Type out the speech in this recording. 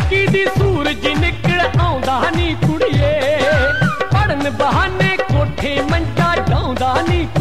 लड़की दी सूरज निकल आउंदा नी कुड़िए, पढ़न बहाने कोठे मंजा डाउंदा नी